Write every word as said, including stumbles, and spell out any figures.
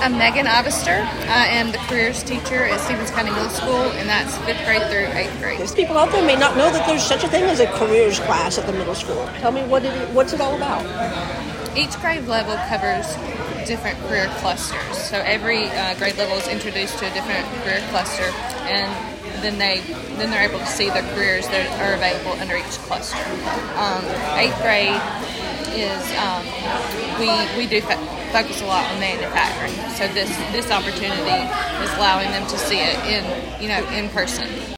I'm Megan Ivester. I am the careers teacher at Stevens County Middle School, and that's fifth grade through eighth grade. People out there may not know that there's such a thing as a careers class at the middle school. Tell me, what it, what's it all about? Each grade level covers different career clusters. So every uh, grade level is introduced to a different career cluster, and then they then they're able to see the careers that are available under each cluster. Um, eighth grade is um, we we do fo- focus a lot on manufacturing. So this this opportunity is allowing them to see it in you know in person.